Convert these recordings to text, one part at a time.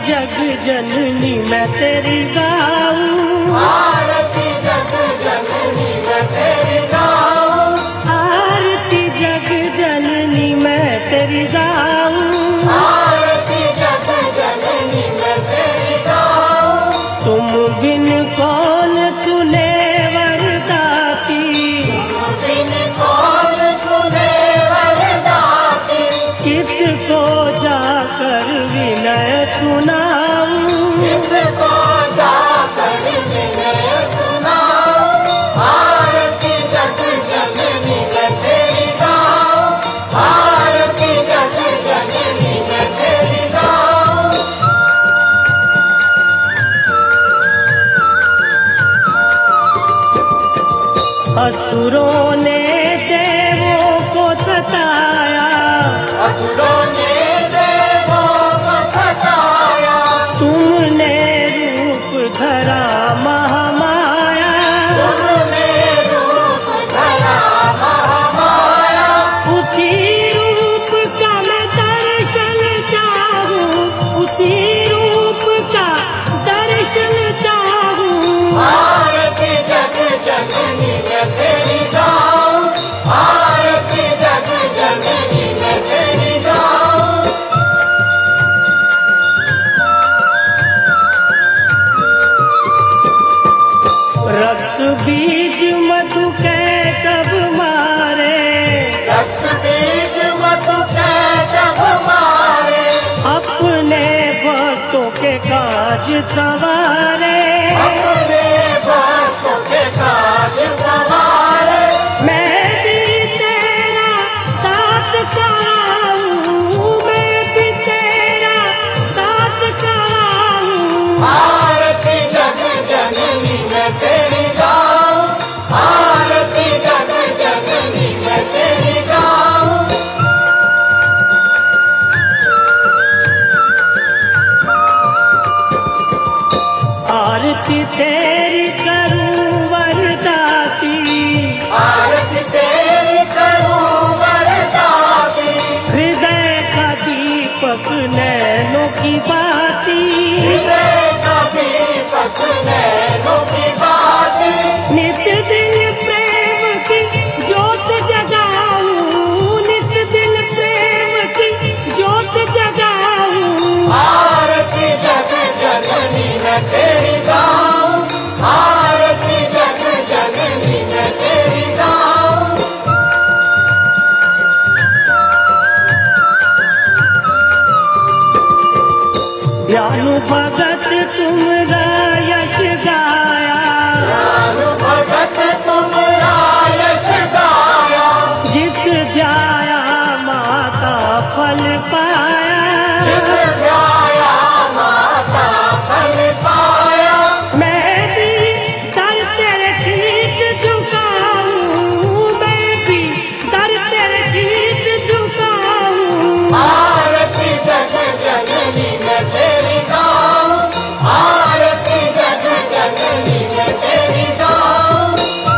जग जननी मैं तेरी गाऊं, आरती जग जननी मैं तेरी गाऊं, आरती जग जननी मैं तेरी गाऊं, आरती जग जननी मैं तेरी गाऊं। तुम बिन कौन सुने वरदाती, तुम बिन कौन सुने वरदाती, किसको जाकर विनय सुनाऊं, किसको जाकर विनय सुनाऊं। आरती जग जननी मैं तेरी गाऊं, आरती जग जननी मैं तेरी गाऊं। असुरों ने देवों को सताया, असुरों ने देवों को सताया, तुमने रूप धरा महामाया, तुमने रूप धरा महामाया। उसी रूप का मैं दर्शन चाहूं, उसी रूप का दर्शन चाहूं। आरती जग जननी मैं तेरी गाऊं, आरती जग जननी मैं तेरी गाऊं। रक्त बीज मधु के सब मारे, रक्त बीज मधु के जब मारे, अपने भक्तों के काज सवारे। अपने भक्तों के काज सवारे। मैं भी तेरा दास कराऊं, मैं भी तेरा दास कराऊं। आरती जग जननी मैं तेरी गाऊं, आरती जग जननी मैं तेरी गाऊं। आरती तेरी करूं वरदाती, आरती तेरी करूं वरदाती, हृदय का दीपक नैनों की बाती। हृदय का दीपक नैनों की बाती। नित्य दिन प्रेम की ज्योत जगाऊं, नित्य दिन प्रेम की ज्योत जगाऊं। आरती जग जननी मैं तेरी गाऊं, आरती जग जननी मैं तेरी गाऊं। ज्ञानु भगत तुमरा यश गाया, ज्ञान भगत तुमरा यश गाया, जिस ध्याया माता फल पाया। जिस ध्याया माता फल पाया। मैं भी दर तेरे शीश झुकाऊं, मैं भी दर तेरे शीश झुकाऊं। आरती जग जननी मैं तेरी गाऊं, आरती जग जननी मैं तेरी गाऊं।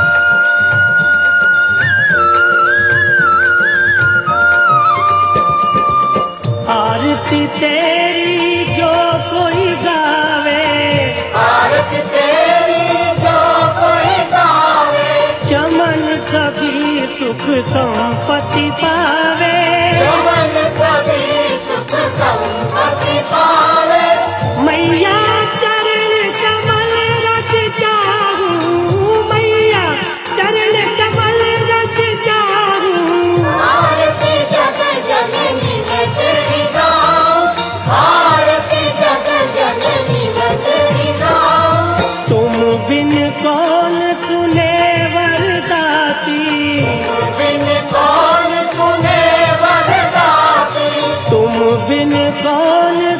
आरती तेरी जो कोई गावे, आरती तेरी जो कोई गावे, चमन सभी सुख संपत्ति पावे। चमन सभी सुख संपत्ति पावे। मैया चरण कमल रज चाहूं, मैया चरण कमल रज चाहूं। आरती जग जननी मैं तेरी गाऊं, आरती जग जननी मैं तेरी गाऊं। तुम बिन कौन सुने वरदाती, बिन कौन सुने वरदाती, तुम बिन कौन